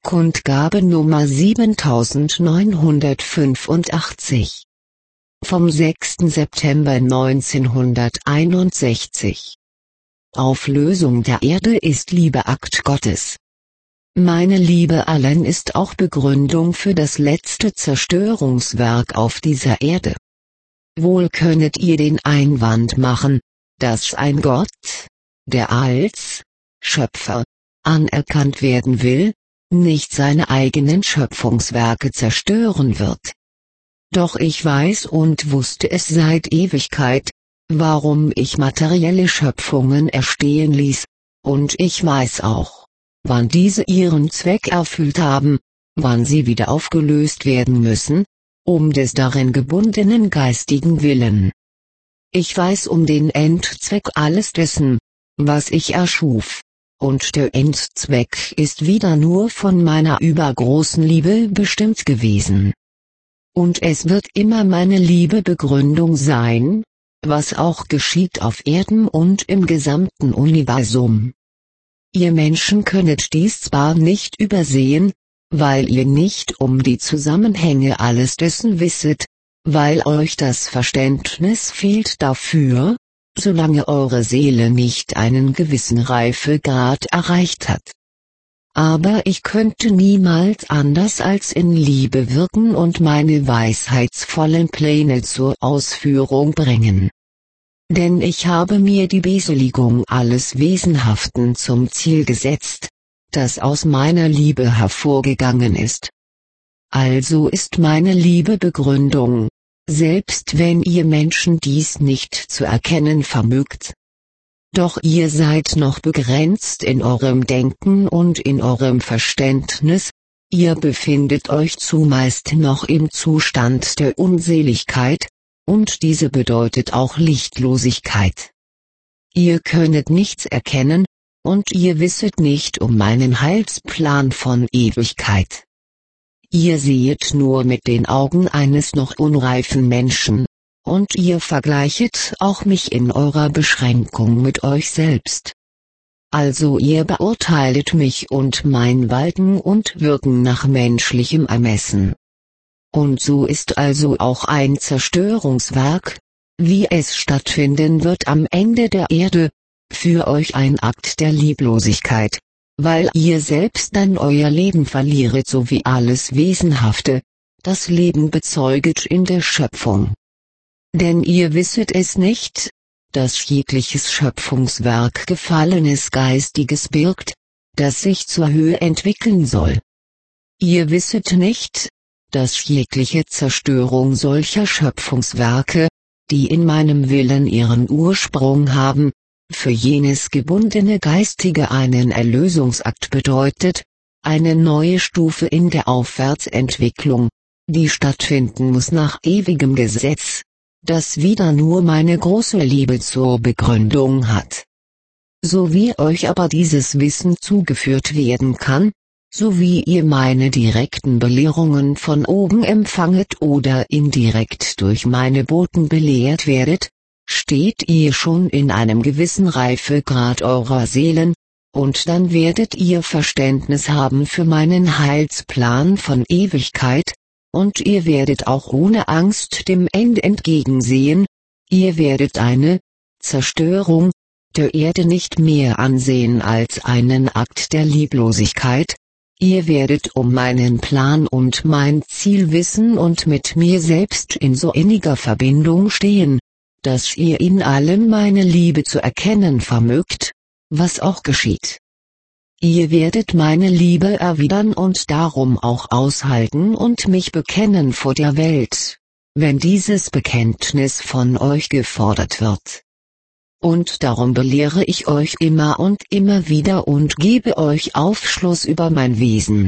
Kundgabe Nummer 7985 vom 6. September 1961. Auflösung der Erde ist Liebe, Akt Gottes. Meine Liebe allein ist auch Begründung für das letzte Zerstörungswerk auf dieser Erde. Wohl könnet ihr den Einwand machen, dass ein Gott, der als Schöpfer anerkannt werden will, nicht seine eigenen Schöpfungswerke zerstören wird. Doch ich weiß und wusste es seit Ewigkeit, warum ich materielle Schöpfungen erstehen ließ, und ich weiß auch, wann diese ihren Zweck erfüllt haben, wann sie wieder aufgelöst werden müssen, um des darin gebundenen geistigen Willen. Ich weiß um den Endzweck alles dessen, was ich erschuf. Und der Endzweck ist wieder nur von meiner übergroßen Liebe bestimmt gewesen. Und es wird immer meine Liebe-Begründung sein, was auch geschieht auf Erden und im gesamten Universum. Ihr Menschen könnet dies zwar nicht übersehen, weil ihr nicht um die Zusammenhänge alles dessen wisset, weil euch das Verständnis fehlt dafür, solange eure Seele nicht einen gewissen Reifegrad erreicht hat. Aber ich könnte niemals anders als in Liebe wirken und meine weisheitsvollen Pläne zur Ausführung bringen. Denn ich habe mir die Beseligung alles Wesenhaften zum Ziel gesetzt, das aus meiner Liebe hervorgegangen ist. Also ist meine Liebe Begründung, selbst wenn ihr Menschen dies nicht zu erkennen vermögt. Doch ihr seid noch begrenzt in eurem Denken und in eurem Verständnis, ihr befindet euch zumeist noch im Zustand der Unseligkeit, und diese bedeutet auch Lichtlosigkeit. Ihr könnet nichts erkennen, und ihr wisset nicht um meinen Heilsplan von Ewigkeit. Ihr sehet nur mit den Augen eines noch unreifen Menschen, und ihr vergleichet auch mich in eurer Beschränkung mit euch selbst. Also ihr beurteilet mich und mein Walten und Wirken nach menschlichem Ermessen. Und so ist also auch ein Zerstörungswerk, wie es stattfinden wird am Ende der Erde, für euch ein Akt der Lieblosigkeit, weil ihr selbst dann euer Leben verlieret sowie alles Wesenhafte, das Leben bezeuget in der Schöpfung. Denn ihr wisset es nicht, dass jegliches Schöpfungswerk Gefallenes Geistiges birgt, das sich zur Höhe entwickeln soll. Ihr wisset nicht, dass jegliche Zerstörung solcher Schöpfungswerke, die in meinem Willen ihren Ursprung haben, für jenes gebundene Geistige einen Erlösungsakt bedeutet, eine neue Stufe in der Aufwärtsentwicklung, die stattfinden muss nach ewigem Gesetz, das wieder nur meine große Liebe zur Begründung hat. So wie euch aber dieses Wissen zugeführt werden kann, so wie ihr meine direkten Belehrungen von oben empfanget oder indirekt durch meine Boten belehrt werdet, steht ihr schon in einem gewissen Reifegrad eurer Seelen, und dann werdet ihr Verständnis haben für meinen Heilsplan von Ewigkeit, und ihr werdet auch ohne Angst dem Ende entgegensehen, ihr werdet eine Zerstörung der Erde nicht mehr ansehen als einen Akt der Lieblosigkeit, ihr werdet um meinen Plan und mein Ziel wissen und mit mir selbst in so inniger Verbindung stehen, dass ihr in allem meine Liebe zu erkennen vermögt, was auch geschieht. Ihr werdet meine Liebe erwidern und darum auch aushalten und mich bekennen vor der Welt, wenn dieses Bekenntnis von euch gefordert wird. Und darum belehre ich euch immer und immer wieder und gebe euch Aufschluss über mein Wesen.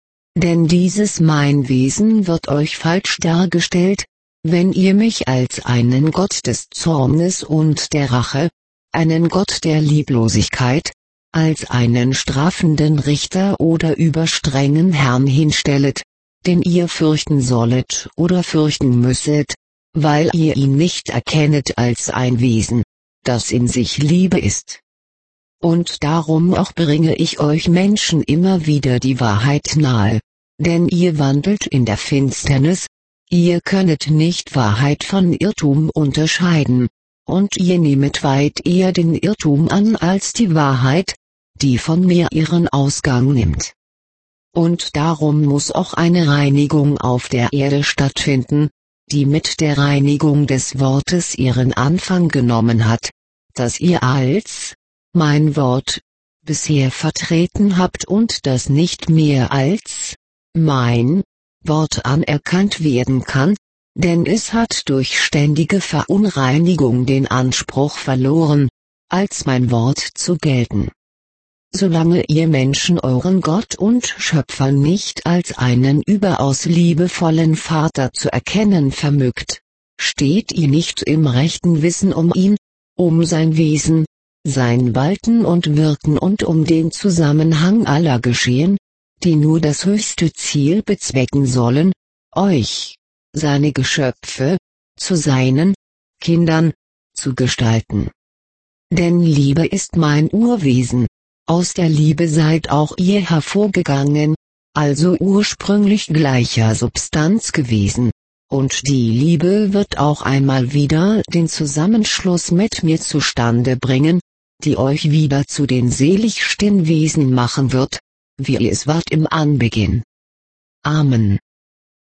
Denn dieses mein Wesen wird euch falsch dargestellt, wenn ihr mich als einen Gott des Zornes und der Rache, einen Gott der Lieblosigkeit, als einen strafenden Richter oder überstrengen Herrn hinstellet, den ihr fürchten sollet oder fürchten müsset, weil ihr ihn nicht erkennet als ein Wesen, das in sich Liebe ist. Und darum auch bringe ich euch Menschen immer wieder die Wahrheit nahe. Denn ihr wandelt in der Finsternis, ihr könnet nicht Wahrheit von Irrtum unterscheiden, und ihr nehmet weit eher den Irrtum an als die Wahrheit, die von mir ihren Ausgang nimmt. Und darum muss auch eine Reinigung auf der Erde stattfinden, die mit der Reinigung des Wortes ihren Anfang genommen hat, das ihr als mein Wort bisher vertreten habt und das nicht mehr als mein Wort anerkannt werden kann, denn es hat durch ständige Verunreinigung den Anspruch verloren, als mein Wort zu gelten. Solange ihr Menschen euren Gott und Schöpfer nicht als einen überaus liebevollen Vater zu erkennen vermögt, steht ihr nicht im rechten Wissen um ihn, um sein Wesen, sein Walten und Wirken und um den Zusammenhang aller Geschehen, die nur das höchste Ziel bezwecken sollen, euch, seine Geschöpfe, zu seinen Kindern zu gestalten. Denn Liebe ist mein Urwesen. Aus der Liebe seid auch ihr hervorgegangen, also ursprünglich gleicher Substanz gewesen, und die Liebe wird auch einmal wieder den Zusammenschluss mit mir zustande bringen, die euch wieder zu den seligsten Wesen machen wird, wie ihr es wart im Anbeginn. Amen.